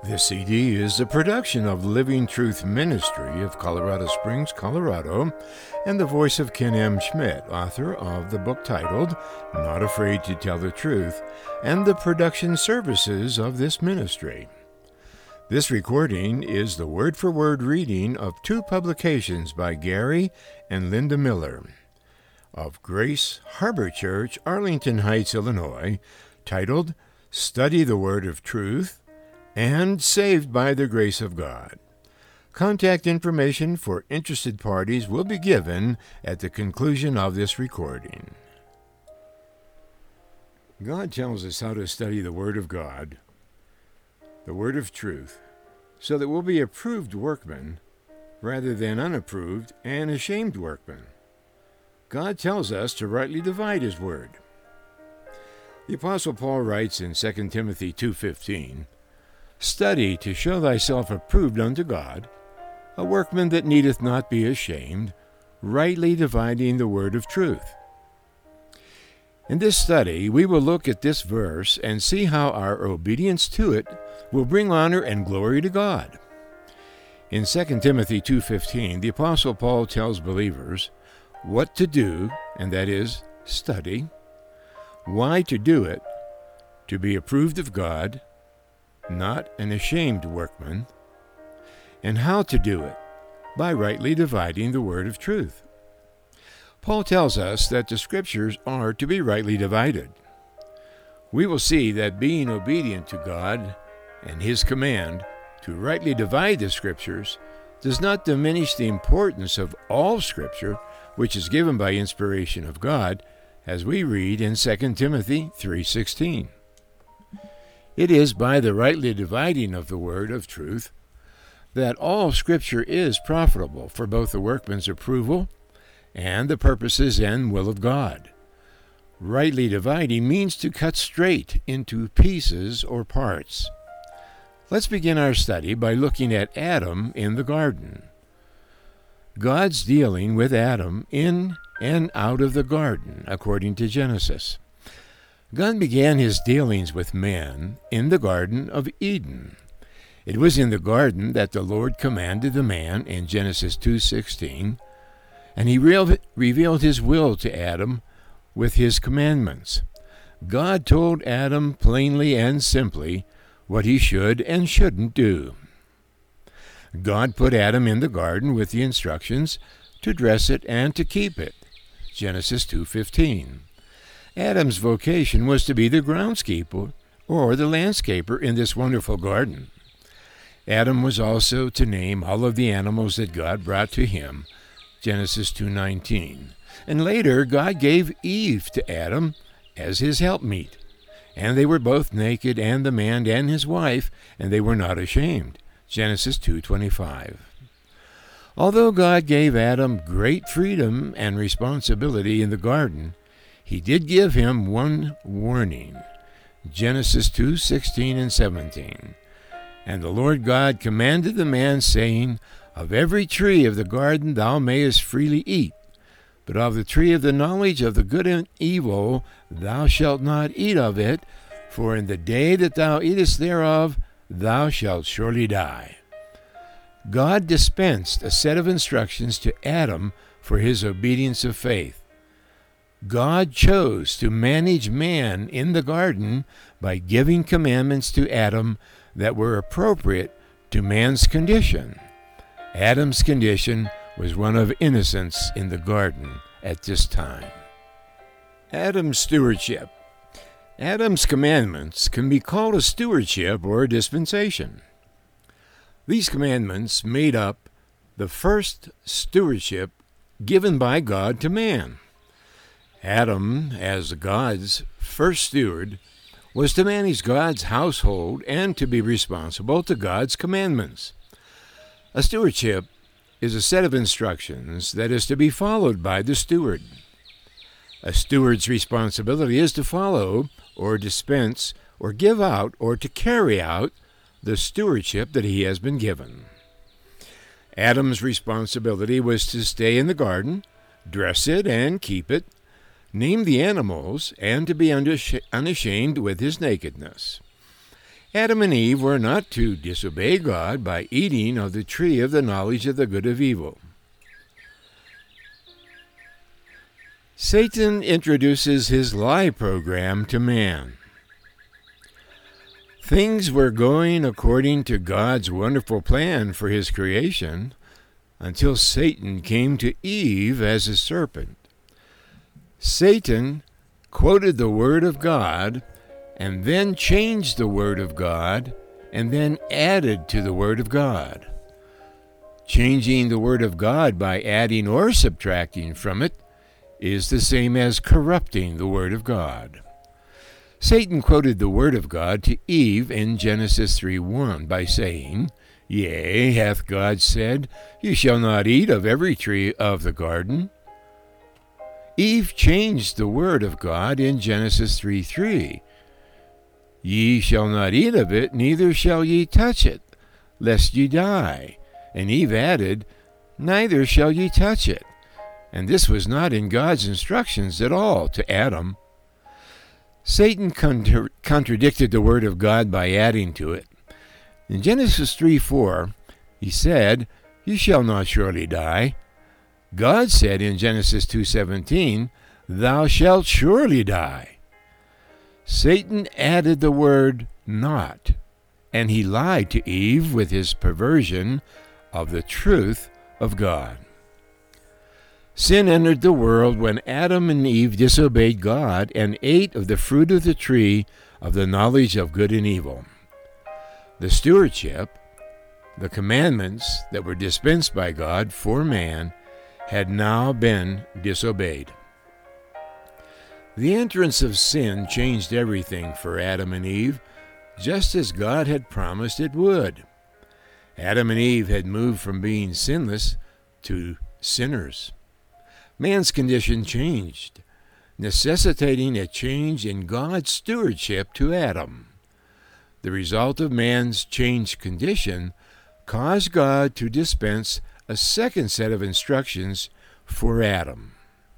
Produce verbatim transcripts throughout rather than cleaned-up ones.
This C D is a production of Living Truth Ministry of Colorado Springs, Colorado, and the voice of Ken M. Schmidt, author of the book titled Not Afraid to Tell the Truth, and the production services of this ministry. This recording is the word-for-word reading of two publications by Gary and Linda Miller of Grace Harbor Church, Arlington Heights, Illinois, titled Study the Word of Truth and Saved by the Grace of God. Contact information for interested parties will be given at the conclusion of this recording. God tells us how to study the Word of God, the Word of Truth, so that we'll be approved workmen rather than unapproved and ashamed workmen. God tells us to rightly divide His Word. The Apostle Paul writes in Second Timothy two fifteen, "Study to show thyself approved unto God, a workman that needeth not be ashamed, rightly dividing the word of truth." In this study, we will look at this verse and see how our obedience to it will bring honor and glory to God. In Second Timothy two fifteen, the Apostle Paul tells believers what to do, and that is, study, why to do it, to be approved of God, not an ashamed workman, and how to do it, by rightly dividing the word of truth. Paul tells us that the Scriptures are to be rightly divided. We will see that being obedient to God and His command to rightly divide the Scriptures does not diminish the importance of all Scripture, which is given by inspiration of God, as we read in Second Timothy three sixteen. It is by the rightly dividing of the word of truth that all Scripture is profitable for both the workman's approval and the purposes and will of God. Rightly dividing means to cut straight into pieces or parts. Let's begin our study by looking at Adam in the garden. God's dealing with Adam in and out of the garden, according to Genesis. God began His dealings with man in the Garden of Eden. It was in the garden that the Lord commanded the man in Genesis two sixteen, and He revealed His will to Adam with His commandments. God told Adam plainly and simply what he should and shouldn't do. God put Adam in the garden with the instructions to dress it and to keep it. Genesis two fifteen. Adam's vocation was to be the groundskeeper or the landscaper in this wonderful garden. Adam was also to name all of the animals that God brought to him, Genesis two nineteen. And later, God gave Eve to Adam as his helpmeet. And they were both naked, and the man and his wife, and they were not ashamed, Genesis two twenty-five. Although God gave Adam great freedom and responsibility in the garden, He did give him one warning, Genesis two sixteen and seventeen. "And the Lord God commanded the man, saying, Of every tree of the garden thou mayest freely eat, but of the tree of the knowledge of the good and evil thou shalt not eat of it, for in the day that thou eatest thereof thou shalt surely die." God dispensed a set of instructions to Adam for his obedience of faith. God chose to manage man in the garden by giving commandments to Adam that were appropriate to man's condition. Adam's condition was one of innocence in the garden at this time. Adam's stewardship. Adam's commandments can be called a stewardship or a dispensation. These commandments made up the first stewardship given by God to man. Adam, as God's first steward, was to manage God's household and to be responsible to God's commandments. A stewardship is a set of instructions that is to be followed by the steward. A steward's responsibility is to follow or dispense or give out or to carry out the stewardship that he has been given. Adam's responsibility was to stay in the garden, dress it and keep it, name the animals, and to be unashamed with his nakedness. Adam and Eve were not to disobey God by eating of the tree of the knowledge of the good and evil. Satan introduces his lie program to man. Things were going according to God's wonderful plan for his creation until Satan came to Eve as a serpent. Satan quoted the Word of God and then changed the Word of God and then added to the Word of God. Changing the Word of God by adding or subtracting from it is the same as corrupting the Word of God. Satan quoted the Word of God to Eve in Genesis three one by saying, Yea, hath God said, You shall not eat of every tree of the garden? Eve changed the Word of God in Genesis three three. Ye shall not eat of it, neither shall ye touch it, lest ye die. And Eve added, Neither shall ye touch it. And this was not in God's instructions at all to Adam. Satan contra- contradicted the Word of God by adding to it. In Genesis three four, he said, You shall not surely die. God said in Genesis two seventeen, Thou shalt surely die. Satan added the word not, and he lied to Eve with his perversion of the truth of God. Sin entered the world when Adam and Eve disobeyed God and ate of the fruit of the tree of the knowledge of good and evil. The stewardship, the commandments that were dispensed by God for man, had now been disobeyed. The entrance of sin changed everything for Adam and Eve, just as God had promised it would. Adam and Eve had moved from being sinless to sinners. Man's condition changed, necessitating a change in God's stewardship to Adam. The result of man's changed condition caused God to dispense a second set of instructions for Adam.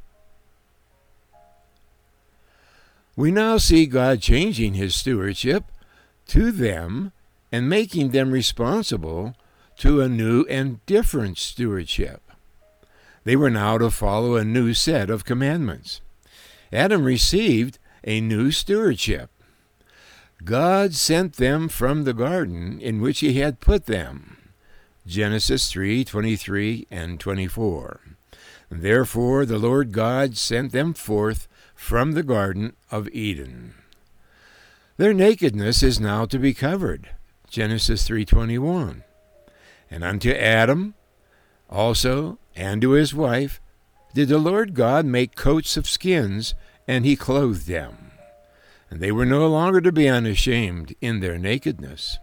We now see God changing his stewardship to them and making them responsible to a new and different stewardship. They were now to follow a new set of commandments. Adam received a new stewardship. God sent them from the garden in which he had put them. Genesis three twenty-three and twenty-four. Therefore the Lord God sent them forth from the Garden of Eden. Their nakedness is now to be covered. Genesis three twenty-one. And unto Adam also and to his wife did the Lord God make coats of skins, and he clothed them. And they were no longer to be unashamed in their nakedness.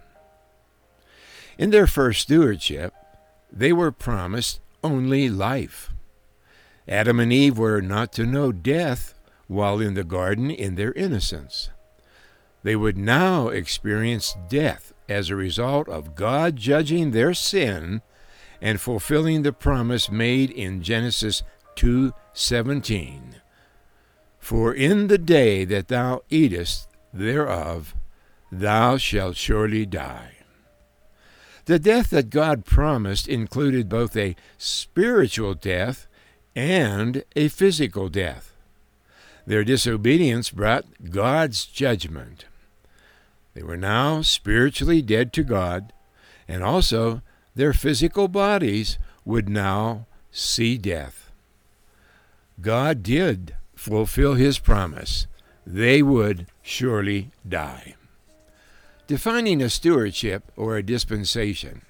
In their first stewardship, they were promised only life. Adam and Eve were not to know death while in the garden in their innocence. They would now experience death as a result of God judging their sin and fulfilling the promise made in Genesis two seventeen. For in the day that thou eatest thereof, thou shalt surely die. The death that God promised included both a spiritual death and a physical death. Their disobedience brought God's judgment. They were now spiritually dead to God, and also their physical bodies would now see death. God did fulfill his promise. They would surely die. Defining a stewardship or a dispensation.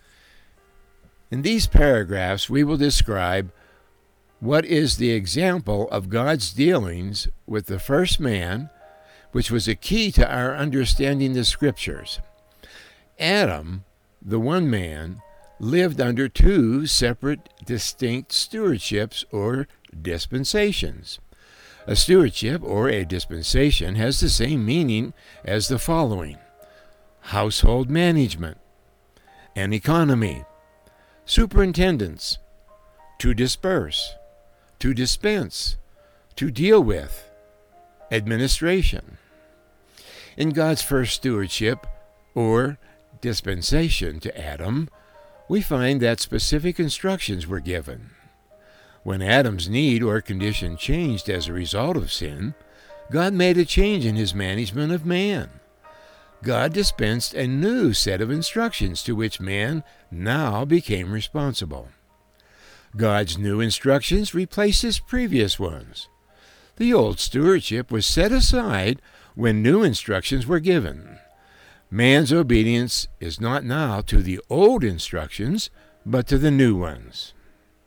In these paragraphs, we will describe what is the example of God's dealings with the first man, which was a key to our understanding the Scriptures. Adam, the one man, lived under two separate, distinct stewardships or dispensations. A stewardship or a dispensation has the same meaning as the following: household management, an economy, superintendence, to disperse, to dispense, to deal with, administration. In God's first stewardship, or dispensation to Adam, we find that specific instructions were given. When Adam's need or condition changed as a result of sin, God made a change in his management of man. God dispensed a new set of instructions to which man now became responsible. God's new instructions replaced his previous ones. The old stewardship was set aside when new instructions were given. Man's obedience is not now to the old instructions, but to the new ones.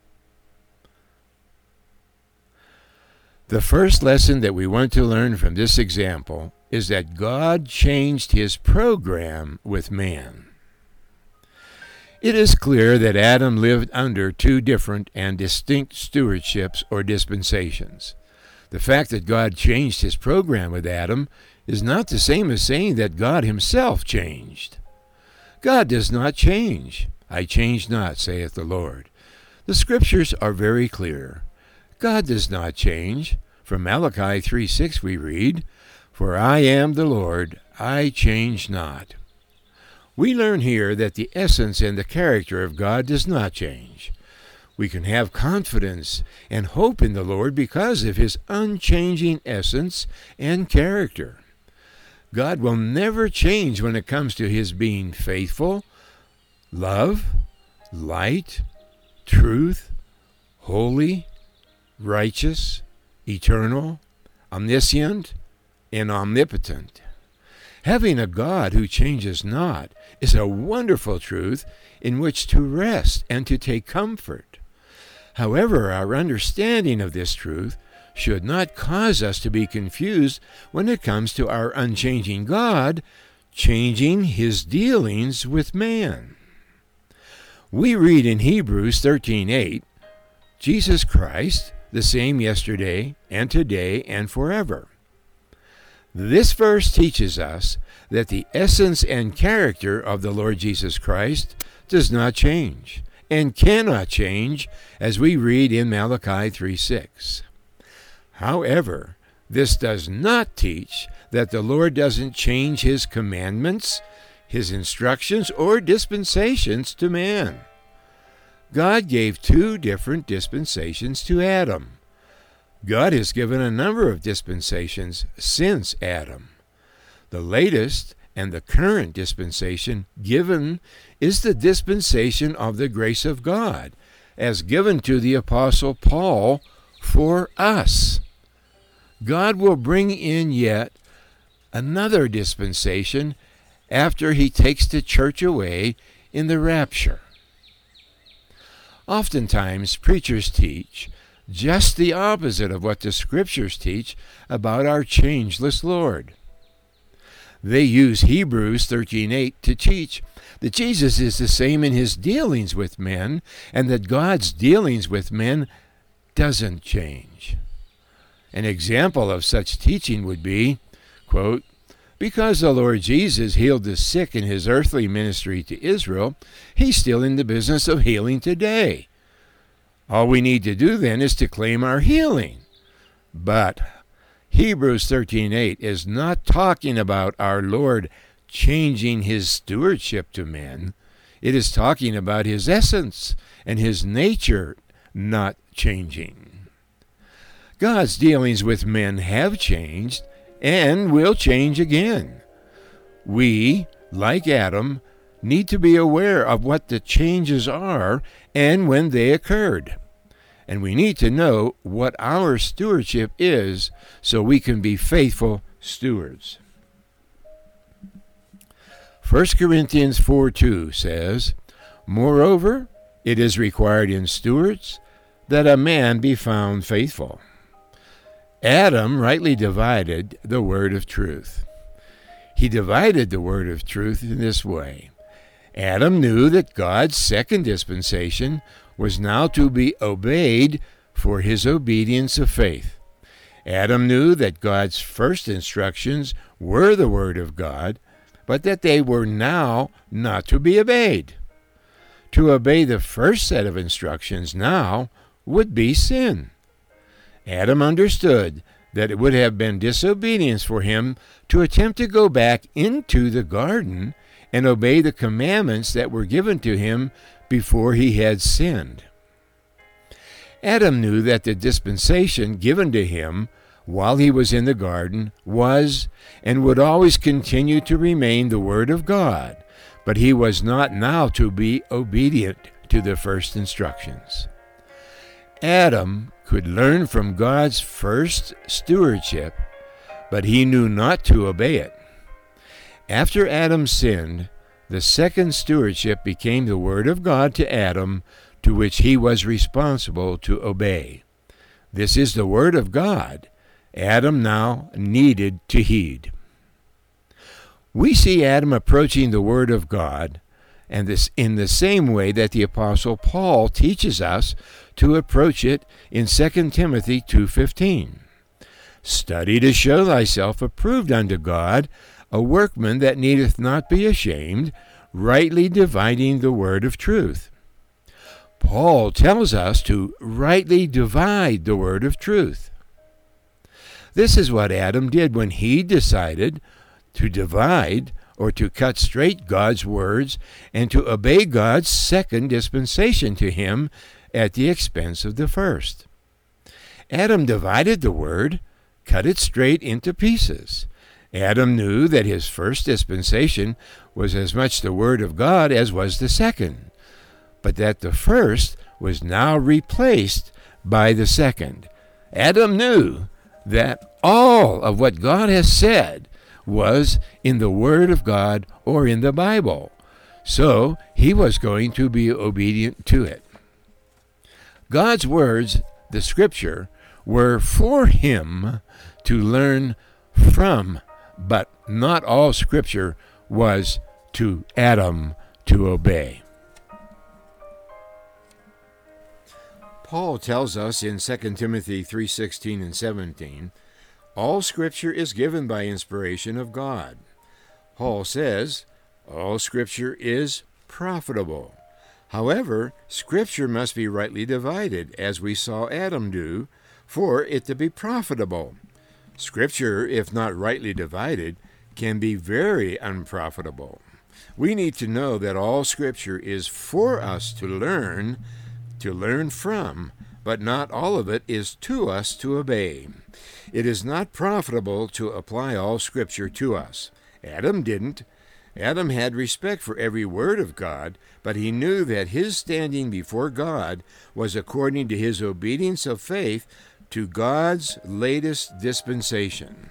The first lesson that we want to learn from this example is that God changed his program with man. It is clear that Adam lived under two different and distinct stewardships or dispensations. The fact that God changed his program with Adam is not the same as saying that God himself changed. God does not change. I change not, saith the Lord. The scriptures are very clear. God does not change. From Malachi three six we read, For I am the Lord, I change not. We learn here that the essence and the character of God does not change. We can have confidence and hope in the Lord because of his unchanging essence and character. God will never change when it comes to his being faithful, love, light, truth, holy, righteous, eternal, omniscient, and omnipotent. Having a God who changes not is a wonderful truth in which to rest and to take comfort. However, our understanding of this truth should not cause us to be confused when it comes to our unchanging God changing his dealings with man. We read in Hebrews thirteen eight, Jesus Christ, the same yesterday and today and forever. This verse teaches us that the essence and character of the Lord Jesus Christ does not change and cannot change, as we read in Malachi three six. However, this does not teach that the Lord doesn't change his commandments, his instructions, or dispensations to man. God gave two different dispensations to Adam. God has given a number of dispensations since Adam. The latest and the current dispensation given is the dispensation of the grace of God, as given to the Apostle Paul for us. God will bring in yet another dispensation after he takes the church away in the rapture. Oftentimes, preachers teach just the opposite of what the scriptures teach about our changeless Lord. They use Hebrews thirteen eight to teach that Jesus is the same in his dealings with men, and that God's dealings with men doesn't change. An example of such teaching would be, quote, because the Lord Jesus healed the sick in his earthly ministry to Israel, he's still in the business of healing today. All we need to do then is to claim our healing. But Hebrews thirteen eight is not talking about our Lord changing his stewardship to men. It is talking about his essence and his nature not changing. God's dealings with men have changed and will change again. We, like Adam, need to be aware of what the changes are and when they occurred. And we need to know what our stewardship is so we can be faithful stewards. First Corinthians four two says, Moreover, it is required in stewards that a man be found faithful. Adam rightly divided the word of truth. He divided the word of truth in this way. Adam knew that God's second dispensation was now to be obeyed for his obedience of faith. Adam knew that God's first instructions were the word of God, but that they were now not to be obeyed. To obey the first set of instructions now would be sin. Adam understood that it would have been disobedience for him to attempt to go back into the garden and obey the commandments that were given to him before he had sinned. Adam knew that the dispensation given to him while he was in the garden was and would always continue to remain the Word of God, but he was not now to be obedient to the first instructions. Adam could learn from God's first stewardship, but he knew not to obey it. After Adam sinned, the second stewardship became the Word of God to Adam, to which he was responsible to obey. This is the Word of God Adam now needed to heed. We see Adam approaching the Word of God, and this in the same way that the Apostle Paul teaches us to approach it in Second Timothy two fifteen. Study to show thyself approved unto God, a workman that needeth not be ashamed, rightly dividing the word of truth. Paul tells us to rightly divide the word of truth. This is what Adam did when he decided to divide or to cut straight God's words and to obey God's second dispensation to him at the expense of the first. Adam divided the word, cut it straight into pieces. Adam knew that his first dispensation was as much the word of God as was the second, but that the first was now replaced by the second. Adam knew that all of what God has said was in the Word of God or in the Bible, so he was going to be obedient to it. God's words, the Scripture, were for him to learn from, but not all Scripture was to Adam to obey. Paul tells us in Second Timothy three sixteen and seventeen, all Scripture is given by inspiration of God. Paul says, all Scripture is profitable. However, Scripture must be rightly divided, as we saw Adam do, for it to be profitable. Scripture, if not rightly divided, can be very unprofitable. We need to know that all Scripture is for us to learn, to learn from, but not all of it is to us to obey. It is not profitable to apply all Scripture to us. Adam didn't. Adam had respect for every word of God, but he knew that his standing before God was according to his obedience of faith to God's latest dispensation.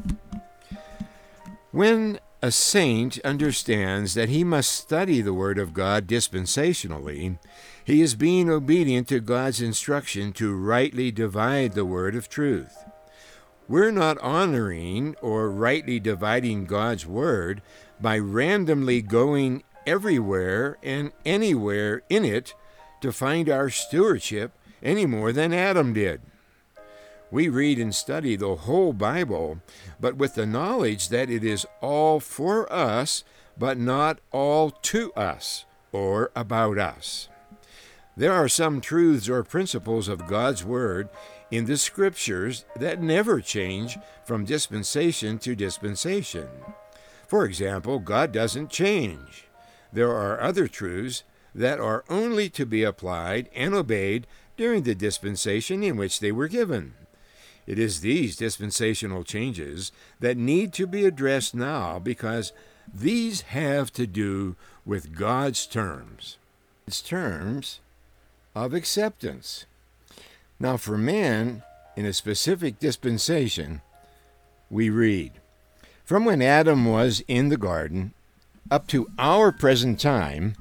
When a saint understands that he must study the Word of God dispensationally, he is being obedient to God's instruction to rightly divide the word of truth. We're not honoring or rightly dividing God's word by randomly going everywhere and anywhere in it to find our stewardship any more than Adam did. We read and study the whole Bible, but with the knowledge that it is all for us, but not all to us or about us. There are some truths or principles of God's Word in the Scriptures that never change from dispensation to dispensation. For example, God doesn't change. There are other truths that are only to be applied and obeyed during the dispensation in which they were given. It is these dispensational changes that need to be addressed now because these have to do with God's terms. Its terms of acceptance. Now, for man, in a specific dispensation, we read, from when Adam was in the garden up to our present time,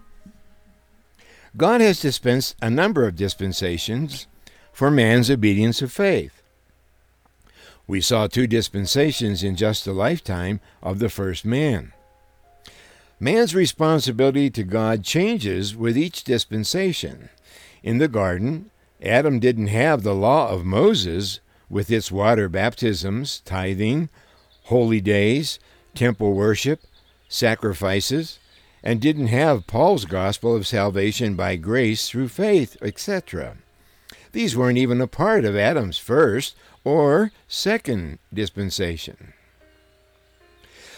God has dispensed a number of dispensations for man's obedience of faith. We saw two dispensations in just the lifetime of the first man. Man's responsibility to God changes with each dispensation. In the garden, Adam didn't have the law of Moses with its water baptisms, tithing, holy days, temple worship, sacrifices, and didn't have Paul's gospel of salvation by grace through faith, et cetera. These weren't even a part of Adam's first or second dispensation.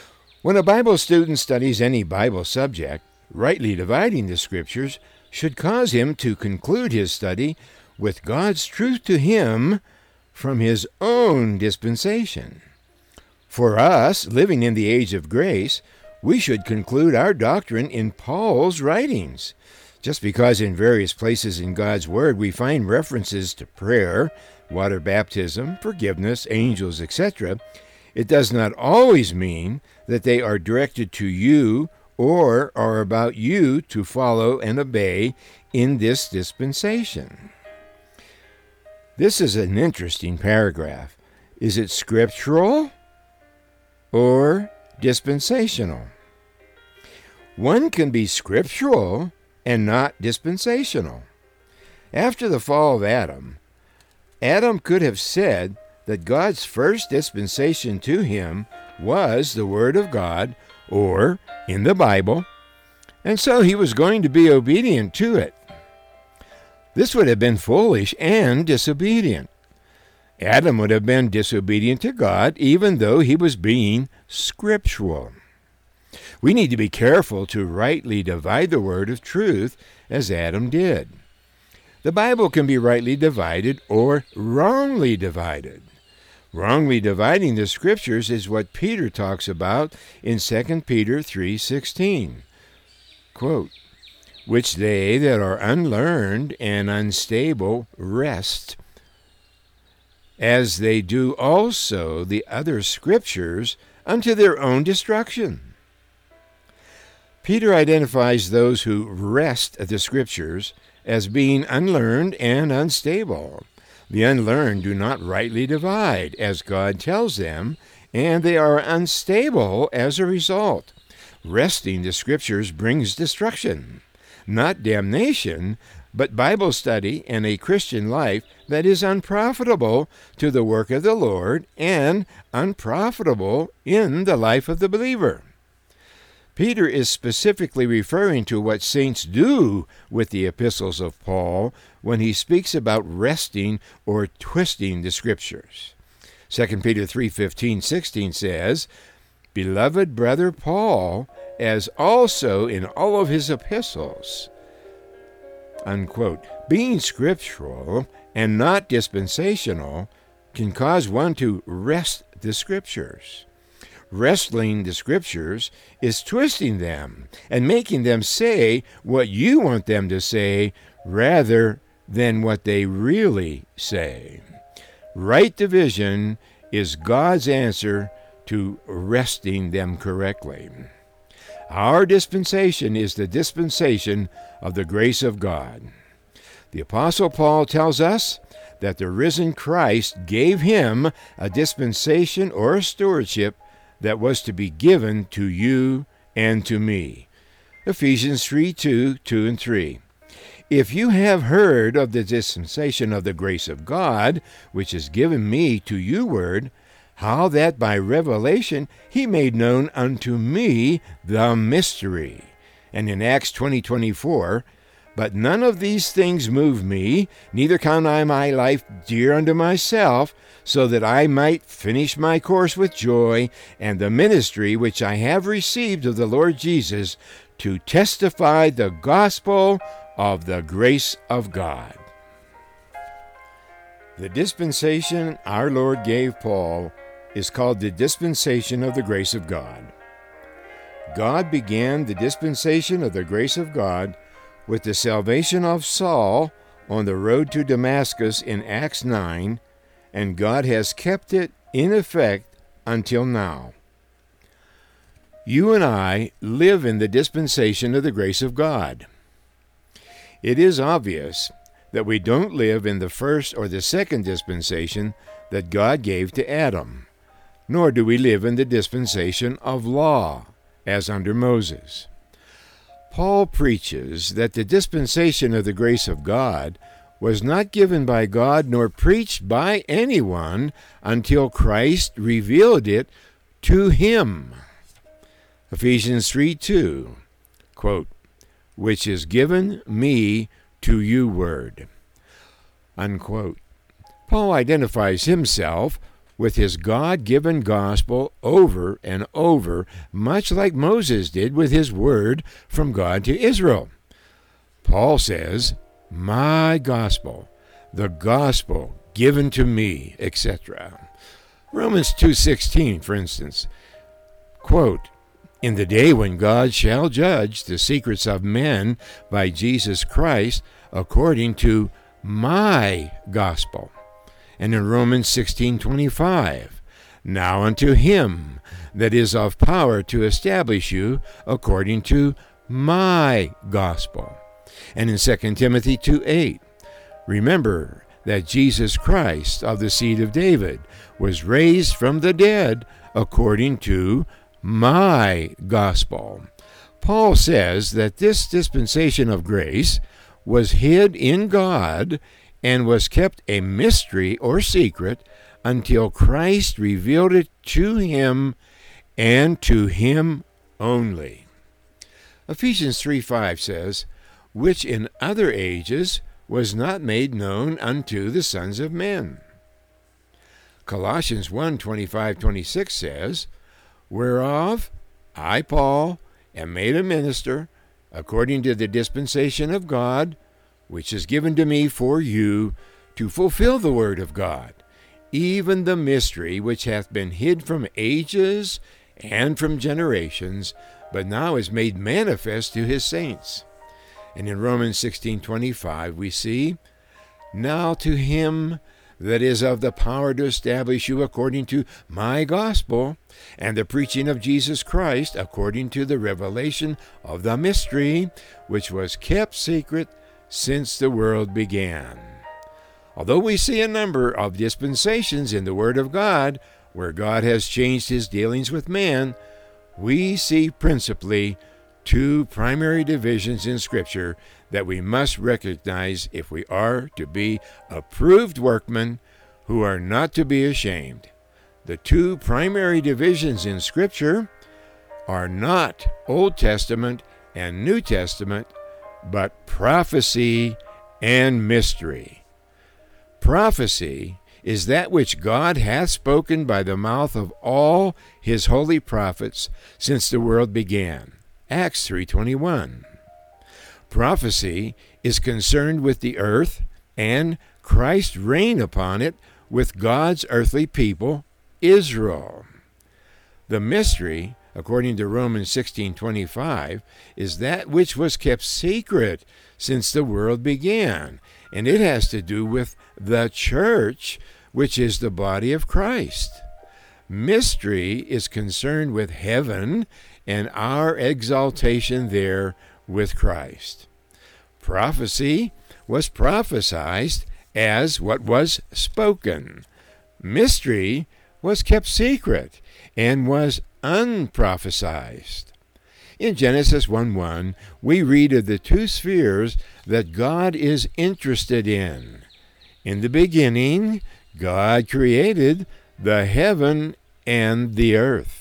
When a Bible student studies any Bible subject, rightly dividing the Scriptures should cause him to conclude his study with God's truth to him from his own dispensation. For us, living in the age of grace, we should conclude our doctrine in Paul's writings. Just because in various places in God's Word we find references to prayer, water baptism, forgiveness, angels, et cetera, it does not always mean that they are directed to you or are about you to follow and obey in this dispensation. This is an interesting paragraph. Is it scriptural or dispensational? One can be scriptural and not dispensational. After the fall of Adam, Adam could have said that God's first dispensation to him was the Word of God, or in the Bible, and so he was going to be obedient to it. This would have been foolish and disobedient. Adam would have been disobedient to God even though he was being scriptural. We need to be careful to rightly divide the word of truth as Adam did. The Bible can be rightly divided or wrongly divided. Wrongly dividing the Scriptures is what Peter talks about in Second Peter three sixteen. Quote, which they that are unlearned and unstable wrest, as they do also the other Scriptures unto their own destruction. Peter identifies those who wrest the Scriptures as being unlearned and unstable. The unlearned do not rightly divide, as God tells them, and they are unstable as a result. Wresting the Scriptures brings destruction, not damnation, but Bible study and a Christian life that is unprofitable to the work of the Lord and unprofitable in the life of the believer. Peter is specifically referring to what saints do with the epistles of Paul when he speaks about wresting or twisting the Scriptures. Second Peter three fifteen sixteen says, Beloved brother Paul, as also in all of his epistles, unquote. Being scriptural and not dispensational can cause one to wrest the Scriptures. Wrestling the Scriptures is twisting them and making them say what you want them to say rather than what they really say. Right division is God's answer to wresting them correctly. Our dispensation is the dispensation of the grace of God. The Apostle Paul tells us that the risen Christ gave him a dispensation or a stewardship that was to be given to you and to me. Ephesians three two, two and three. If you have heard of the dispensation of the grace of God, which is given me to you ward, how that by revelation he made known unto me the mystery. And in Acts twenty twenty-four, but none of these things move me, neither count I my life dear unto myself, so that I might finish my course with joy, and the ministry which I have received of the Lord Jesus, to testify the gospel of the grace of God. The dispensation our Lord gave Paul is called the dispensation of the grace of God. God began the dispensation of the grace of God with the salvation of Saul on the road to Damascus in Acts nine, and God has kept it in effect until now. You and I live in the dispensation of the grace of God. It is obvious that we don't live in the first or the second dispensation that God gave to Adam, nor do we live in the dispensation of law, as under Moses. Paul preaches that the dispensation of the grace of God was not given by God nor preached by anyone until Christ revealed it to him. Ephesians three two, quote, which is given me to you word, unquote. Paul identifies himself with his God-given gospel over and over, much like Moses did with his word from God to Israel. Paul says, my gospel, the gospel given to me, et cetera. Romans two sixteen, for instance, quote, in the day when God shall judge the secrets of men by Jesus Christ according to my gospel. And in Romans sixteen twenty-five, now unto him that is of power to establish you according to my gospel. And in Second Timothy two eight, remember that Jesus Christ of the seed of David was raised from the dead according to my gospel. Paul says that this dispensation of grace was hid in God and was kept a mystery or secret until Christ revealed it to him and to him only. Ephesians three five says, which in other ages was not made known unto the sons of men. Colossians one twenty-five twenty-six says, whereof I, Paul, am made a minister, according to the dispensation of God, which is given to me for you, to fulfill the word of God, even the mystery which hath been hid from ages and from generations, but now is made manifest to his saints. And in Romans sixteen twenty-five we see, now to him that is of the power to establish you according to my gospel, and the preaching of Jesus Christ according to the revelation of the mystery, which was kept secret since the world began. Although we see a number of dispensations in the Word of God, where God has changed his dealings with man, we see principally two primary divisions in Scripture that we must recognize if we are to be approved workmen who are not to be ashamed. The two primary divisions in Scripture are not Old Testament and New Testament, but prophecy and mystery. Prophecy is that which God hath spoken by the mouth of all his holy prophets since the world began. Acts three twenty-one. Prophecy is concerned with the earth and Christ's reign upon it with God's earthly people, Israel. The mystery, according to Romans sixteen twenty-five, is that which was kept secret since the world began, and it has to do with the church, which is the body of Christ. Mystery is concerned with heaven and our exaltation there with Christ. Prophecy was prophesied as what was spoken. Mystery was kept secret and was unprophesied. In Genesis one one, we read of the two spheres that God is interested in. In the beginning, God created the heaven and the earth.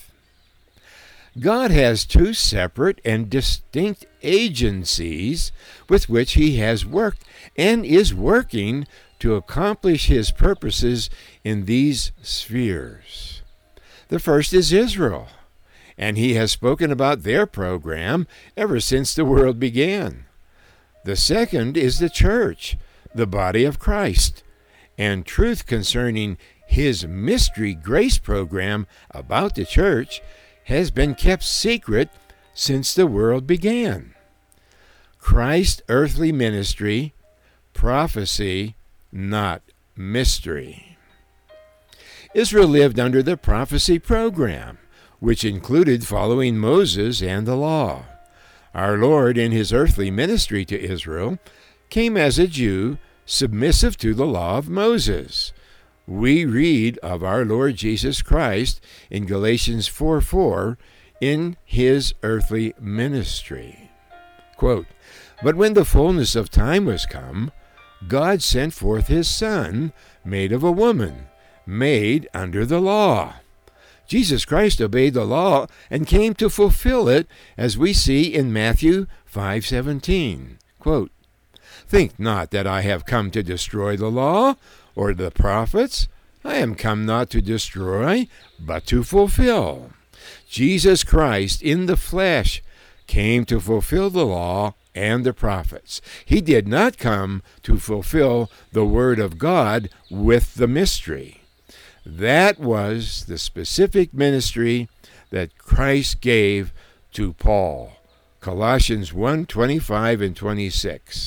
God has two separate and distinct agencies with which he has worked and is working to accomplish his purposes in these spheres. The first is Israel, and he has spoken about their program ever since the world began. The second is the church, the body of Christ, and truth concerning his mystery grace program about the church has been kept secret since the world began. Christ's earthly ministry, prophecy, not mystery. Israel lived under the prophecy program, which included following Moses and the law. Our Lord, in his earthly ministry to Israel, came as a Jew, submissive to the law of Moses. We read of our Lord Jesus Christ in Galatians four four in his earthly ministry. Quote, but when the fullness of time was come, God sent forth his Son, made of a woman, made under the law. Jesus Christ obeyed the law and came to fulfill it, as we see in Matthew five seventeen. Quote, think not that I have come to destroy the law or the prophets. I am come not to destroy, but to fulfill. Jesus Christ in the flesh came to fulfill the law and the prophets. He did not come to fulfill the word of God with the mystery. That was the specific ministry that Christ gave to Paul. Colossians one, twenty-five and twenty-six.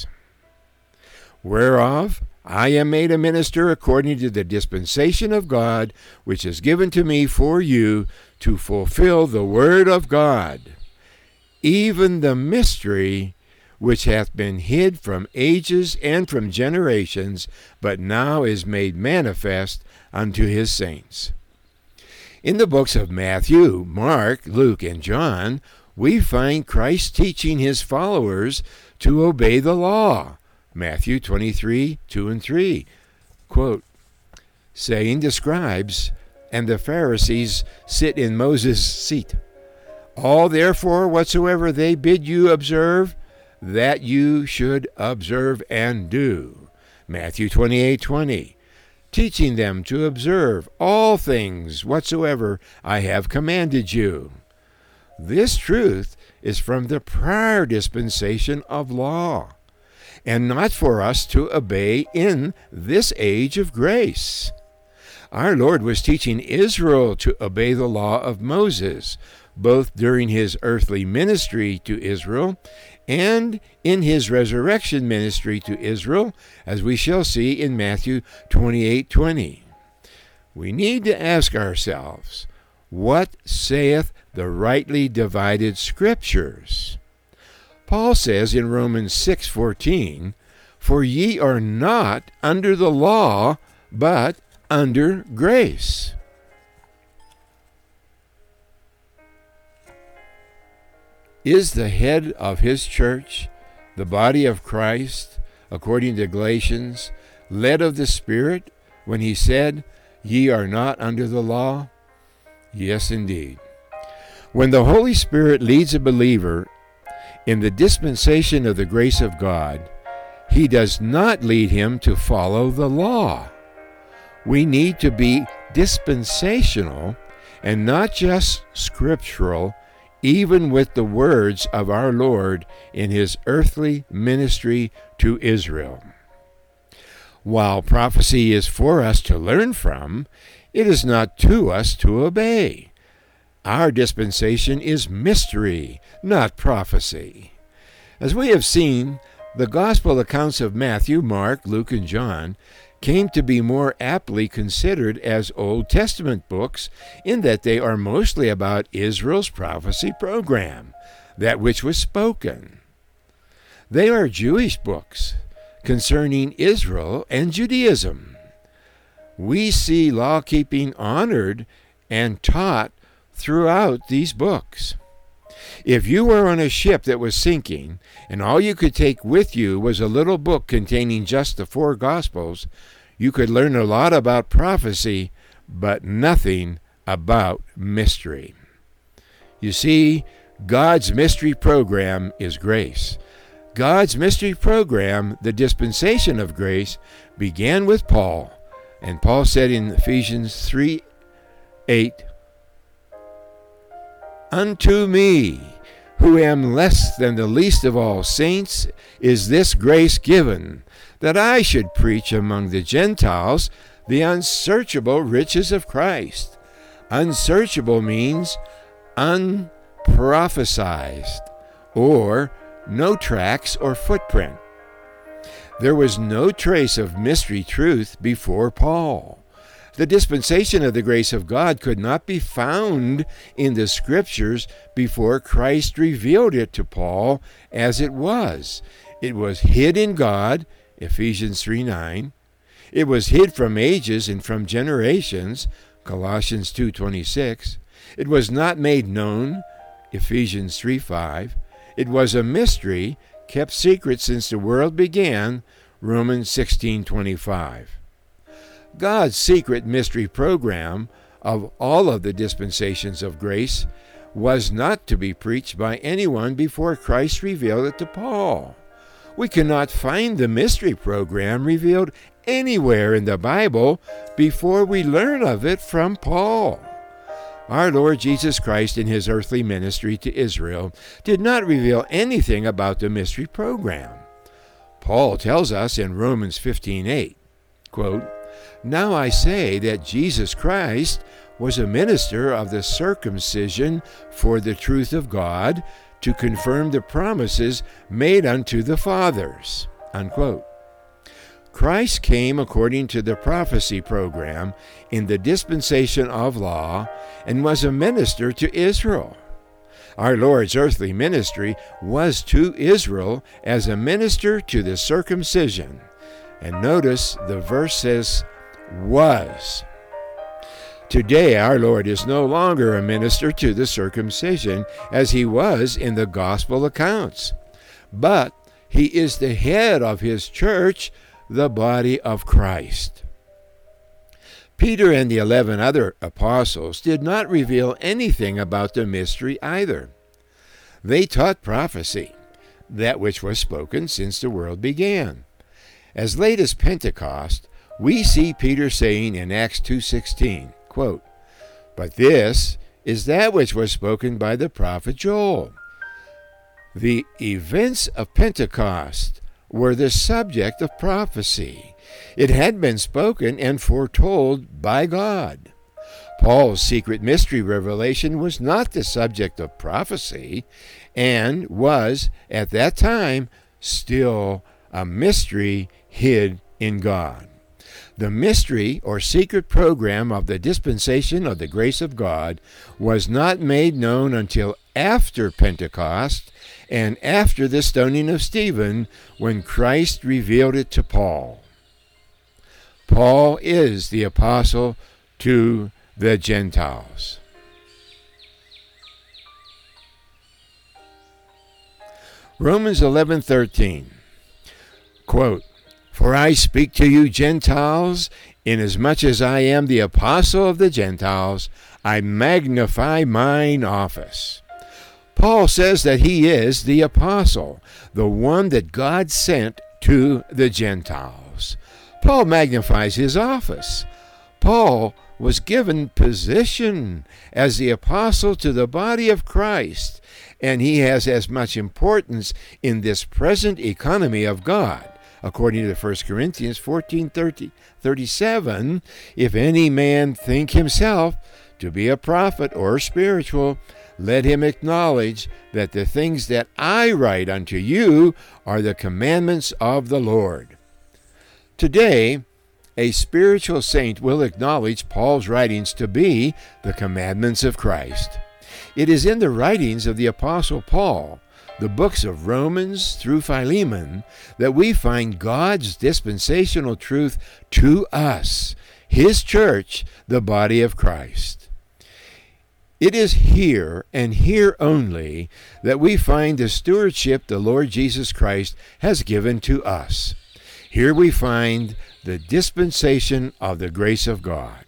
Whereof I am made a minister according to the dispensation of God, which is given to me for you to fulfill the word of God, even the mystery which hath been hid from ages and from generations, but now is made manifest unto his saints. In the books of Matthew, Mark, Luke, and John, we find Christ teaching his followers to obey the law. Matthew twenty-three, two and three, quote, saying the scribes and the Pharisees sit in Moses' seat. All therefore whatsoever they bid you observe, that you should observe and do. Matthew twenty-eight, twenty, teaching them to observe all things whatsoever I have commanded you. This truth is from the prior dispensation of law, and not for us to obey in this age of grace. Our Lord was teaching Israel to obey the law of Moses, both during his earthly ministry to Israel and in his resurrection ministry to Israel, as we shall see in Matthew twenty-eight, twenty. We need to ask ourselves, what saith the rightly divided Scriptures? Paul says in Romans six, fourteen, for ye are not under the law, but under grace. Is the head of his church, the body of Christ, according to Galatians, led of the Spirit when he said, ye are not under the law? Yes, indeed. When the Holy Spirit leads a believer in the dispensation of the grace of God, he does not lead him to follow the law. We need to be dispensational and not just scriptural, even with the words of our Lord in his earthly ministry to Israel. While prophecy is for us to learn from, it is not to us to obey. Our dispensation is mystery, not prophecy. As we have seen, the gospel accounts of Matthew, Mark, Luke, and John came to be more aptly considered as Old Testament books in that they are mostly about Israel's prophecy program, that which was spoken. They are Jewish books concerning Israel and Judaism. We see law-keeping honored and taught throughout these books. If you were on a ship that was sinking, and all you could take with you was a little book containing just the four Gospels, you could learn a lot about prophecy, but nothing about mystery. You see, God's mystery program is grace. God's mystery program, the dispensation of grace, began with Paul. And Paul said in Ephesians three, eight, unto me, who am less than the least of all saints, is this grace given, that I should preach among the Gentiles the unsearchable riches of Christ. Unsearchable means unprophesied, or no tracks or footprint. There was no trace of mystery truth before Paul. The dispensation of the grace of God could not be found in the Scriptures before Christ revealed it to Paul as it was. It was hid in God, Ephesians three nine. It was hid from ages and from generations, Colossians two twenty-six. It was not made known, Ephesians three five. It was a mystery kept secret since the world began, Romans sixteen twenty-five. God's secret mystery program of all of the dispensations of grace was not to be preached by anyone before Christ revealed it to Paul. We cannot find the mystery program revealed anywhere in the Bible before we learn of it from Paul. Our Lord Jesus Christ in his earthly ministry to Israel did not reveal anything about the mystery program. Paul tells us in Romans fifteen eight, quote, "Now I say that Jesus Christ was a minister of the circumcision for the truth of God, to confirm the promises made unto the fathers," unquote. Christ came according to the prophecy program in the dispensation of law and was a minister to Israel. Our Lord's earthly ministry was to Israel as a minister to the circumcision. And notice the verse says, was. Today our Lord is no longer a minister to the circumcision as he was in the gospel accounts, but he is the head of his church, the body of Christ. Peter and the eleven other apostles did not reveal anything about the mystery either. They taught prophecy, that which was spoken since the world began. As late as Pentecost, we see Peter saying in Acts two sixteen, quote, "But this is that which was spoken by the prophet Joel." The events of Pentecost were the subject of prophecy. It had been spoken and foretold by God. Paul's secret mystery revelation was not the subject of prophecy and was, at that time, still a mystery hid in God. The mystery or secret program of the dispensation of the grace of God was not made known until after Pentecost and after the stoning of Stephen, when Christ revealed it to Paul. Paul is the apostle to the Gentiles. Romans eleven thirteen, quote, "For I speak to you Gentiles, inasmuch as I am the apostle of the Gentiles, I magnify mine office." Paul says that he is the apostle, the one that God sent to the Gentiles. Paul magnifies his office. Paul was given position as the apostle to the body of Christ, and he has as much importance in this present economy of God. According to First Corinthians fourteen thirty-seven, if any man think himself to be a prophet or spiritual, let him acknowledge that the things that I write unto you are the commandments of the Lord. Today, a spiritual saint will acknowledge Paul's writings to be the commandments of Christ. It is in the writings of the Apostle Paul, the books of Romans through Philemon, that we find God's dispensational truth to us, his church, the body of Christ. It is here and here only that we find the stewardship the Lord Jesus Christ has given to us. Here we find the dispensation of the grace of God.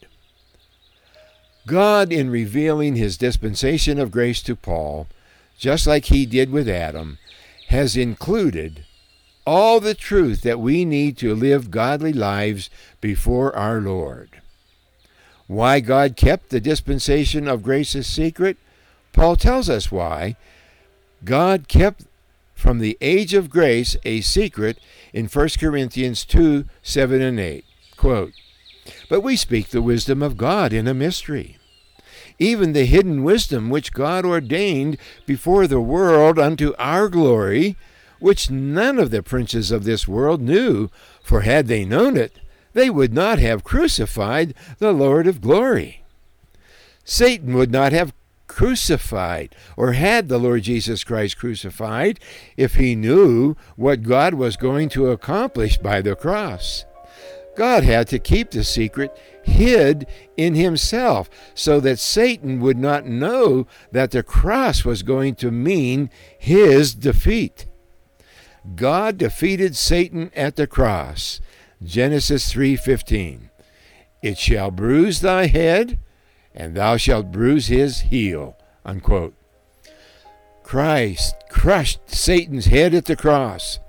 God, in revealing his dispensation of grace to Paul, just like he did with Adam, has included all the truth that we need to live godly lives before our Lord. Why God kept the dispensation of grace a secret? Paul tells us why. God kept from the age of grace a secret in First Corinthians two, seven and eight. Quote, "But we speak the wisdom of God in a mystery, even the hidden wisdom which God ordained before the world unto our glory, which none of the princes of this world knew, for had they known it, they would not have crucified the Lord of glory." Satan would not have crucified or had the Lord Jesus Christ crucified if he knew what God was going to accomplish by the cross. God had to keep the secret hid in himself so that Satan would not know that the cross was going to mean his defeat. God defeated Satan at the cross. Genesis three fifteen. "It shall bruise thy head, and thou shalt bruise his heel." Unquote. Christ crushed Satan's head at the cross.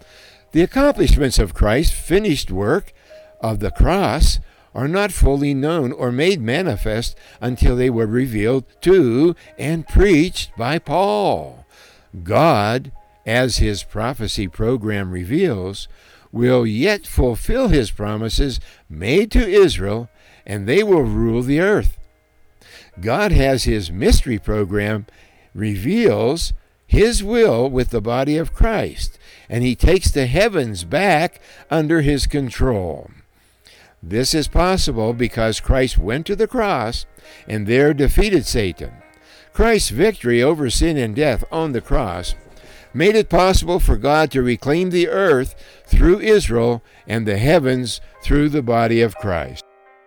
The accomplishments of Christ's finished work of the cross are not fully known or made manifest until they were revealed to and preached by Paul. God, as his prophecy program reveals, will yet fulfill his promises made to Israel, and they will rule the earth. God has his mystery program reveals his will with the body of Christ, and he takes the heavens back under his control. This is possible because Christ went to the cross and there defeated Satan. Christ's victory over sin and death on the cross made it possible for God to reclaim the earth through Israel and the heavens through the body of Christ.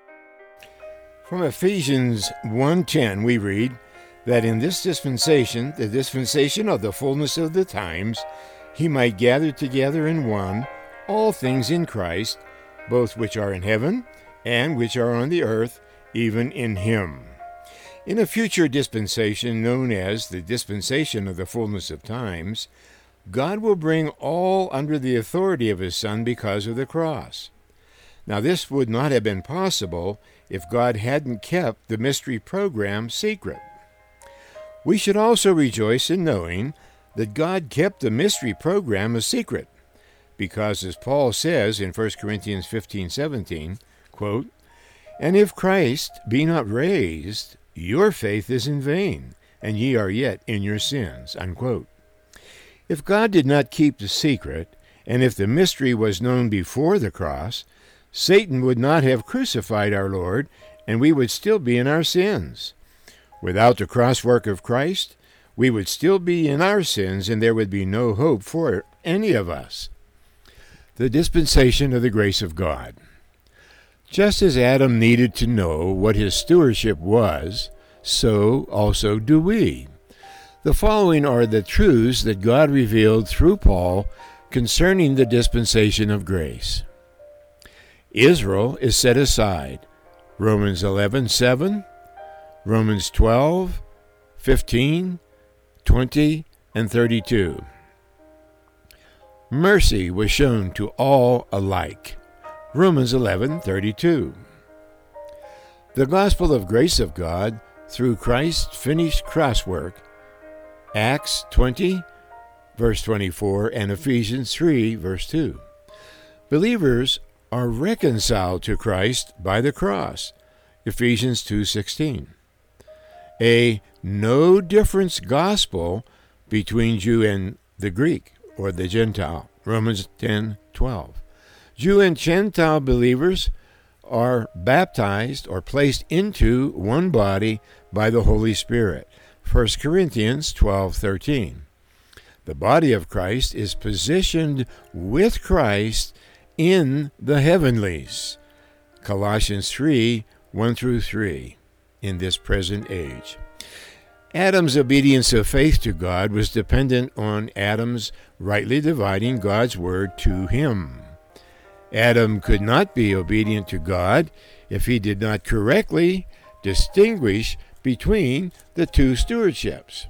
From Ephesians one ten we read that in this dispensation, the dispensation of the fullness of the times, he might gather together in one all things in Christ, both which are in heaven and which are on the earth, even in him. In a future dispensation known as the dispensation of the fullness of times, God will bring all under the authority of his Son because of the cross. Now, this would not have been possible if God hadn't kept the mystery program secret. We should also rejoice in knowing that God kept the mystery program a secret, because as Paul says in First Corinthians fifteen seventeen, quote, "And if Christ be not raised, your faith is in vain, and ye are yet in your sins," unquote. If God did not keep the secret, and if the mystery was known before the cross, Satan would not have crucified our Lord, and we would still be in our sins. Without the cross work of Christ, we would still be in our sins, and there would be no hope for any of us. The dispensation of the grace of God. Just as Adam needed to know what his stewardship was, so also do we. The following are the truths that God revealed through Paul concerning the dispensation of grace. Israel is set aside. Romans eleven seven, Romans twelve, fifteen, twenty, and thirty-two. Mercy was shown to all alike. Romans eleven thirty-two. The gospel of grace of God through Christ's finished cross work. Acts twenty, verse twenty-four, and Ephesians three, verse two. Believers are reconciled to Christ by the cross. Ephesians two sixteen. A no difference gospel between Jew and the Greek, or the Gentile. Romans ten twelve. Jew and Gentile believers are baptized or placed into one body by the Holy Spirit. First Corinthians twelve thirteen. The body of Christ is positioned with Christ in the heavenlies. Colossians three one through three, in this present age. Adam's obedience of faith to God was dependent on Adam's rightly dividing God's word to him. Adam could not be obedient to God if he did not correctly distinguish between the two stewardships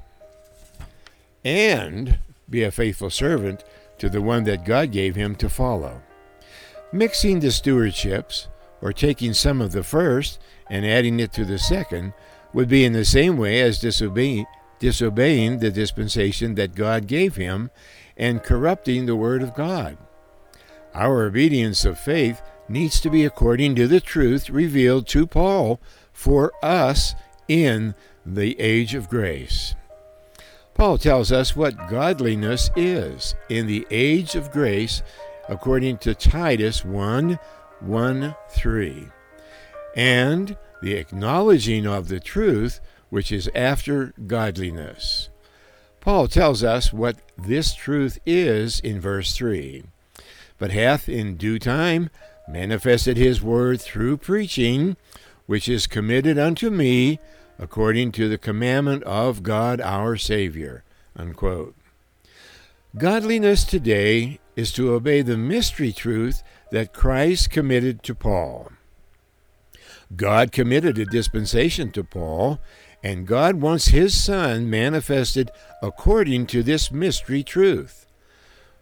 and be a faithful servant to the one that God gave him to follow. Mixing the stewardships, or taking some of the first and adding it to the second, would be in the same way as disobey, disobeying the dispensation that God gave him and corrupting the Word of God. Our obedience of faith needs to be according to the truth revealed to Paul for us in the age of grace. Paul tells us what godliness is in the age of grace according to Titus one one three, and the acknowledging of the truth which is after godliness. Paul tells us what this truth is in verse three. But hath in due time manifested his word through preaching, which is committed unto me according to the commandment of God our Savior. Unquote. Godliness today is to obey the mystery truth that Christ committed to Paul. God committed a dispensation to Paul, and God wants his Son manifested according to this mystery truth.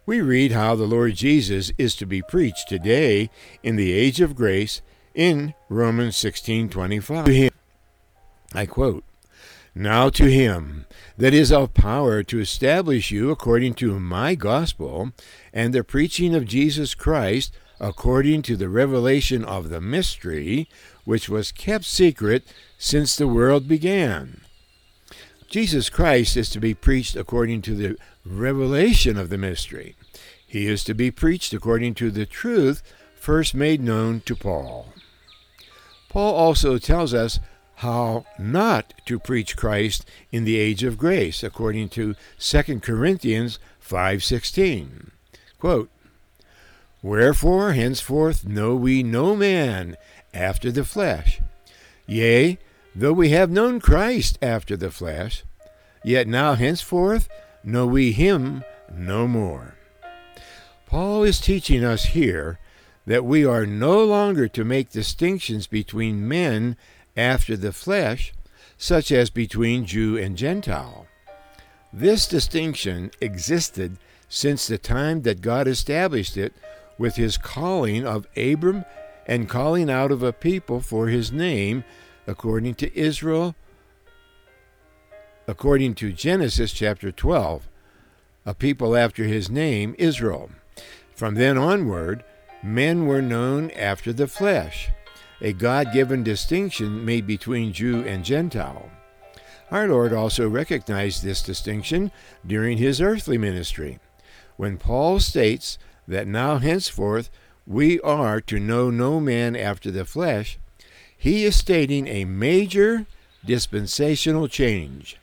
We read how the Lord Jesus is to be preached today in the age of grace in Romans sixteen twenty-five. To him, I quote, "Now to him that is of power to establish you according to my gospel and the preaching of Jesus Christ according to the revelation of the mystery, which was kept secret since the world began." Jesus Christ is to be preached according to the revelation of the mystery. He is to be preached according to the truth first made known to Paul. Paul also tells us how not to preach Christ in the age of grace, according to Second Corinthians five sixteen. Quote, "Wherefore henceforth know we no man after the flesh. Yea, though we have known Christ after the flesh, yet now henceforth know we him no more." Paul is teaching us here that we are no longer to make distinctions between men after the flesh, such as between Jew and Gentile. This distinction existed since the time that God established it with his calling of Abram and calling out of a people for his name, according to Israel, according to Genesis chapter twelve, a people after his name, Israel. From then onward, men were known after the flesh, a God-given distinction made between Jew and Gentile. Our Lord also recognized this distinction during his earthly ministry, when Paul states that now henceforth we are to know no man after the flesh. He is stating a major dispensational change.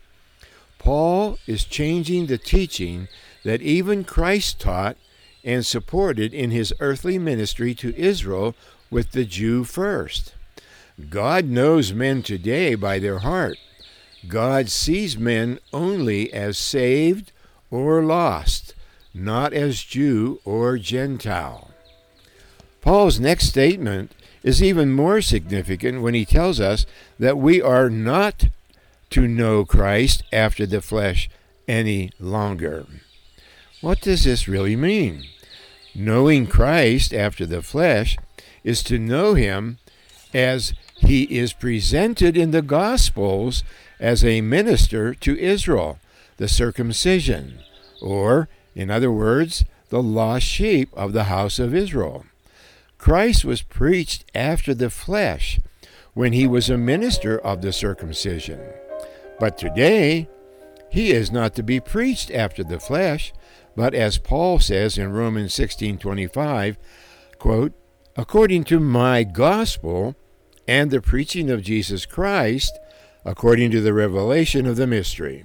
Paul is changing the teaching that even Christ taught and supported in his earthly ministry to Israel with the Jew first. God knows men today by their heart. God sees men only as saved or lost, not as Jew or Gentile. Paul's next statement is even more significant when he tells us that we are not to know Christ after the flesh any longer. What does this really mean? Knowing Christ after the flesh is to know him as he is presented in the Gospels as a minister to Israel, the circumcision, or, in other words, the lost sheep of the house of Israel. Christ was preached after the flesh when he was a minister of the circumcision. But today, he is not to be preached after the flesh, but as Paul says in Romans sixteen twenty-five, quote, "according to my gospel and the preaching of Jesus Christ, according to the revelation of the mystery."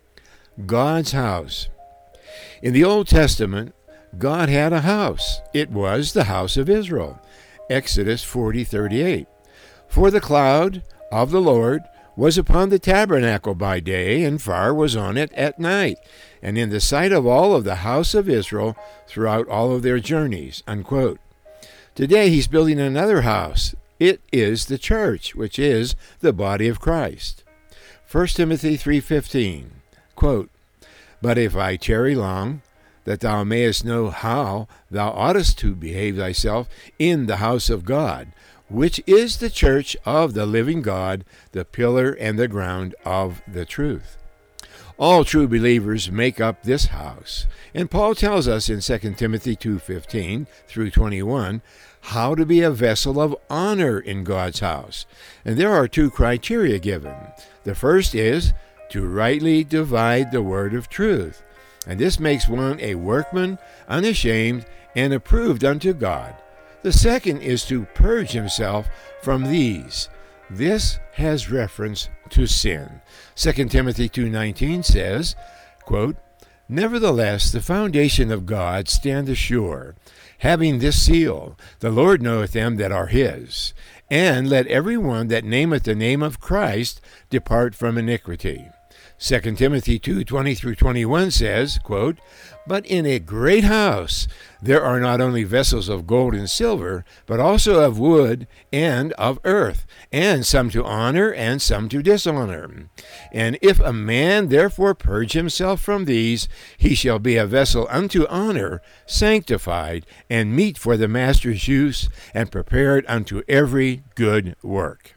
God's house. In the Old Testament, God had a house. It was the house of Israel. Exodus forty thirty-eight. "For the cloud of the Lord was upon the tabernacle by day, and fire was on it at night, and in the sight of all of the house of Israel throughout all of their journeys." Unquote. Today he's building another house. It is the church, which is the body of Christ. First Timothy three fifteen, quote, "But if I tarry long, that thou mayest know how thou oughtest to behave thyself in the house of God, which is the church of the living God, the pillar and the ground of the truth." All true believers make up this house, and Paul tells us in Second Timothy two fifteen through twenty-one how to be a vessel of honor in God's house. And there are two criteria given. The first is to rightly divide the word of truth, and this makes one a workman, unashamed, and approved unto God. The second is to purge himself from these. This has reference to sin. Second Timothy two nineteen says, quote, "Nevertheless, the foundation of God standeth sure, having this seal, the Lord knoweth them that are his. And let every one that nameth the name of Christ depart from iniquity." Second Timothy two twenty through twenty-one says, quote, "But in a great house there are not only vessels of gold and silver, but also of wood and of earth, and some to honor and some to dishonor. And if a man therefore purge himself from these, he shall be a vessel unto honor, sanctified, and meet for the master's use, and prepared unto every good work."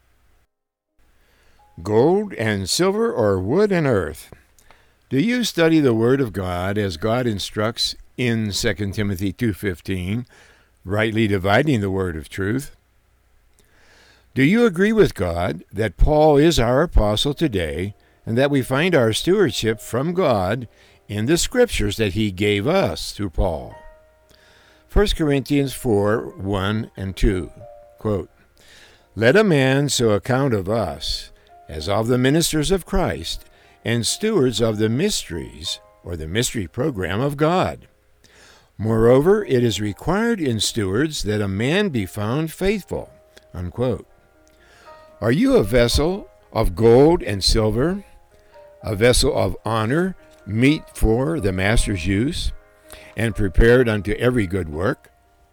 Gold and silver, or wood and earth? Do you study the Word of God as God instructs in Second Timothy two fifteen, rightly dividing the word of truth? Do you agree with God that Paul is our apostle today, and that we find our stewardship from God in the scriptures that he gave us through Paul? First Corinthians four one and two, quote, "Let a man so account of us, as of the ministers of Christ, and stewards of the mysteries, or the mystery program of God. Moreover, it is required in stewards that a man be found faithful." Unquote. Are you a vessel of gold and silver, a vessel of honor, meet for the master's use, and prepared unto every good work?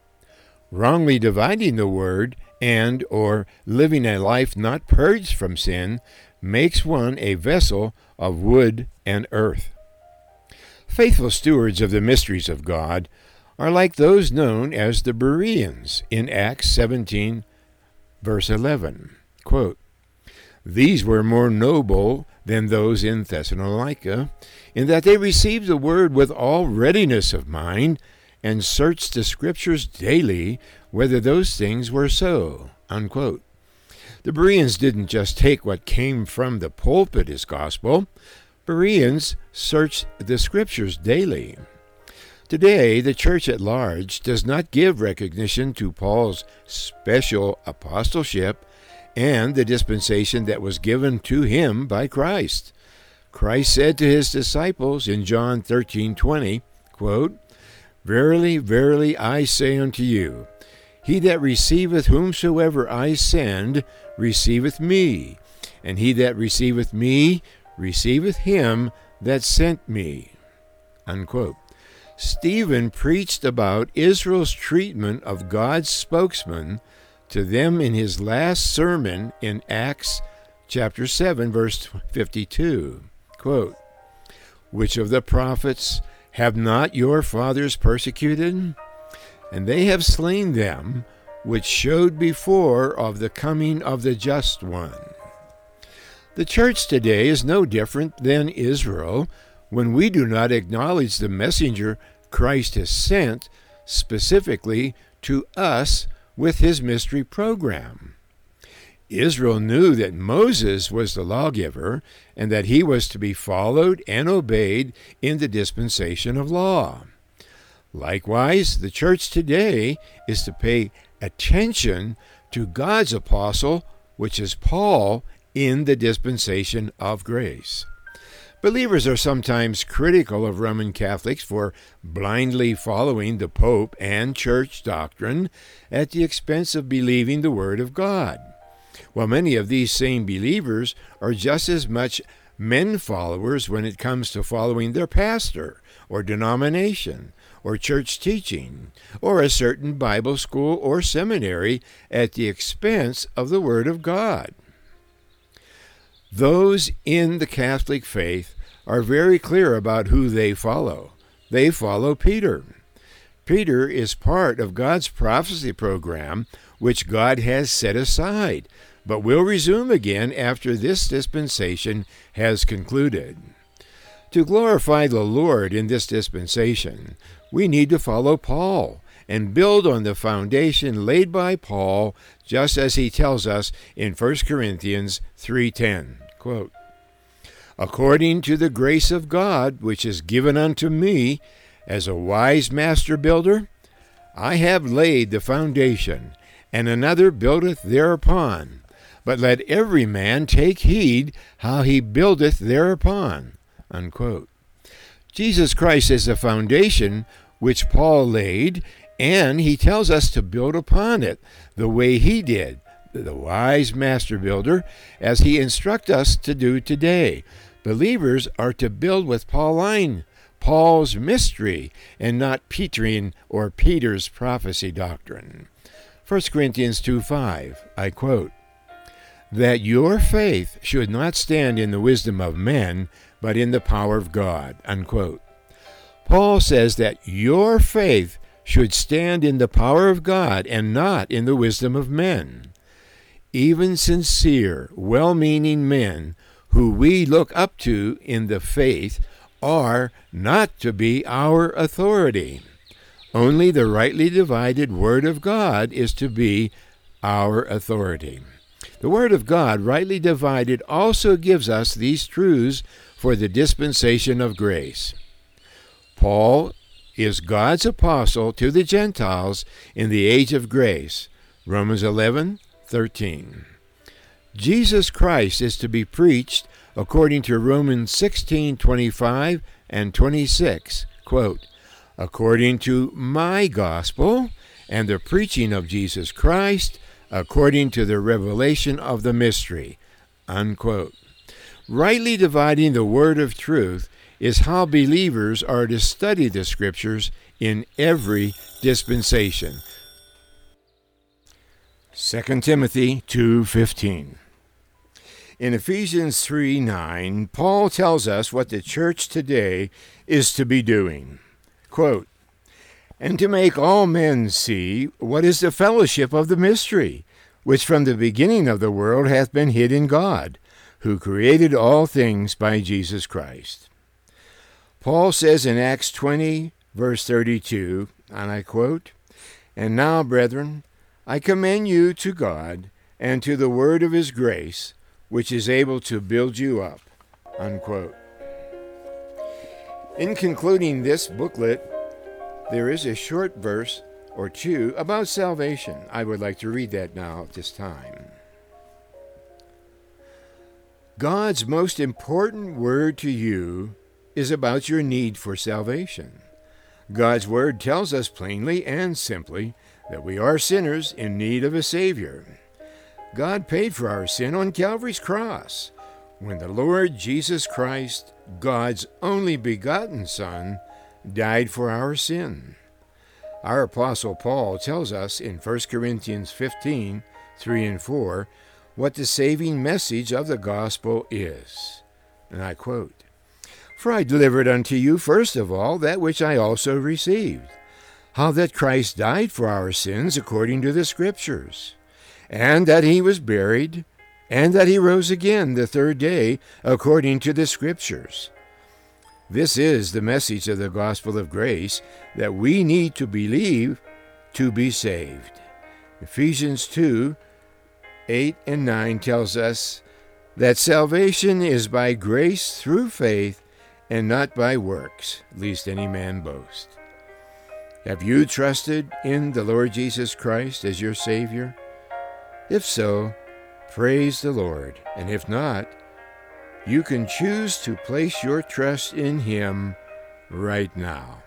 Wrongly dividing the word and or living a life not purged from sin makes one a vessel of wood and earth. Faithful stewards of the mysteries of God are like those known as the Bereans in Acts seventeen, verse eleven. Quote, "These were more noble than those in Thessalonica, in that they received the word with all readiness of mind, and searched the Scriptures daily whether those things were so." Unquote. The Bereans didn't just take what came from the pulpit as gospel. Bereans searched the Scriptures daily. Today, the church at large does not give recognition to Paul's special apostleship and the dispensation that was given to him by Christ. Christ said to his disciples in John thirteen twenty, quote, "Verily, verily, I say unto you, he that receiveth whomsoever I send receiveth me, and he that receiveth me receiveth him that sent me." Unquote. Stephen preached about Israel's treatment of God's spokesman to them in his last sermon in Acts chapter seven, verse fifty-two. Quote, "Which of the prophets have not your fathers persecuted? And they have slain them, which showed before of the coming of the just one." The church today is no different than Israel when we do not acknowledge the messenger Christ has sent specifically to us with his mystery program. Israel knew that Moses was the lawgiver and that he was to be followed and obeyed in the dispensation of law. Likewise, the church today is to pay attention to God's apostle, which is Paul, in the dispensation of grace. Believers are sometimes critical of Roman Catholics for blindly following the Pope and church doctrine at the expense of believing the Word of God, while many of these same believers are just as much men followers when it comes to following their pastor or denomination or church teaching or a certain Bible school or seminary at the expense of the Word of God. Those in the Catholic faith are very clear about who they follow. They follow Peter. Peter is part of God's prophecy program, which God has set aside, but will resume again after this dispensation has concluded. To glorify the Lord in this dispensation, we need to follow Paul and build on the foundation laid by Paul, just as he tells us in First Corinthians three ten. Quote, "According to the grace of God, which is given unto me, as a wise master builder, I have laid the foundation, and another buildeth thereupon. But let every man take heed how he buildeth thereupon." Unquote. Jesus Christ is the foundation which Paul laid, and he tells us to build upon it the way he did, the wise master builder, as he instructs us to do today, Believers are to build with Pauline, Paul's mystery, and not Petrine or Peter's prophecy doctrine. First Corinthians two five, I quote, "That your faith should not stand in the wisdom of men, but in the power of God," unquote. Paul says that your faith should stand in the power of God and not in the wisdom of men. Even sincere, well-meaning men who we look up to in the faith are not to be our authority. Only the rightly divided Word of God is to be our authority. The Word of God, rightly divided, also gives us these truths for the dispensation of grace. Paul is God's apostle to the Gentiles in the age of grace, Romans eleven thirteen. Jesus Christ is to be preached according to Romans sixteen twenty-five and twenty-six, quote, "according to my gospel and the preaching of Jesus Christ, according to the revelation of the mystery," unquote. Rightly dividing the word of truth is how believers are to study the Scriptures in every dispensation. Second Timothy two fifteen. In Ephesians three nine, Paul tells us what the church today is to be doing. Quote, "And to make all men see what is the fellowship of the mystery, which from the beginning of the world hath been hid in God, who created all things by Jesus Christ." Paul says in Acts twenty, verse thirty-two, and I quote, "And now, brethren, I commend you to God and to the word of his grace, which is able to build you up," unquote. In concluding this booklet, there is a short verse or two about salvation. I would like to read that now at this time. God's most important word to you is about your need for salvation. God's word tells us plainly and simply that we are sinners in need of a Savior. God paid for our sin on Calvary's cross when the Lord Jesus Christ, God's only begotten Son, died for our sin. Our Apostle Paul tells us in First Corinthians fifteen, three and four, what the saving message of the gospel is. And I quote, "For I delivered unto you first of all that which I also received, how that Christ died for our sins according to the Scriptures, and that he was buried, and that he rose again the third day according to the Scriptures." This is the message of the gospel of grace that we need to believe to be saved. Ephesians two, eight and nine tells us that salvation is by grace through faith and not by works, lest any man boast. Have you trusted in the Lord Jesus Christ as your Savior? If so, praise the Lord, and if not, you can choose to place your trust in Him right now.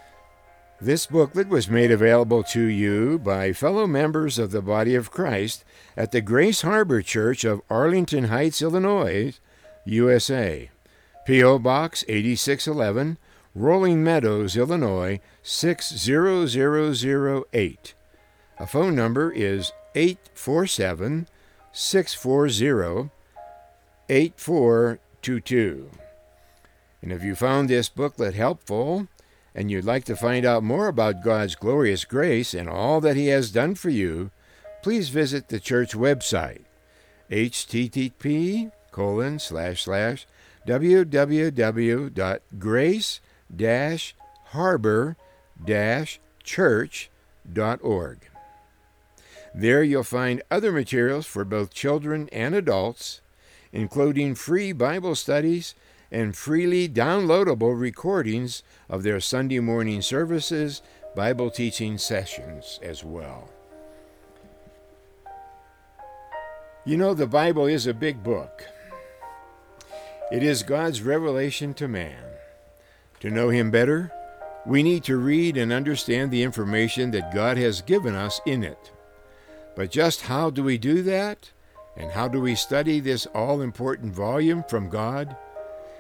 This booklet was made available to you by fellow members of the Body of Christ at the Grace Harbor Church of Arlington Heights, Illinois, U S A. P O Box eighty-six eleven, Rolling Meadows, Illinois, six zero zero zero eight. A phone number is eight four seven, six four zero, eight four two two. And if you found this booklet helpful and you'd like to find out more about God's glorious grace and all that He has done for you, please visit the church website, http colon slash slash www dot grace dash harbor dash church dot org. There you'll find other materials for both children and adults, including free Bible studies and freely downloadable recordings of their Sunday morning services, Bible teaching sessions as well. You know, the Bible is a big book. It is God's revelation to man. To know Him better, we need to read and understand the information that God has given us in it. But just how do we do that? And how do we study this all-important volume from God?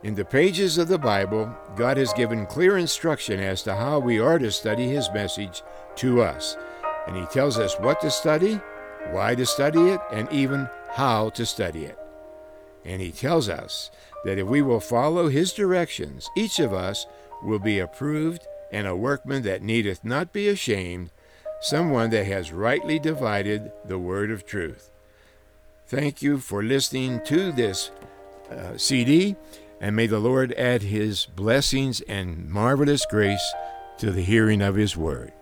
In the pages of the Bible, God has given clear instruction as to how we are to study His message to us. And He tells us what to study, why to study it, and even how to study it. And He tells us that if we will follow His directions, each of us will be approved and a workman that needeth not be ashamed, someone that has rightly divided the word of truth. Thank you for listening to this uh, C D, and may the Lord add His blessings and marvelous grace to the hearing of His word.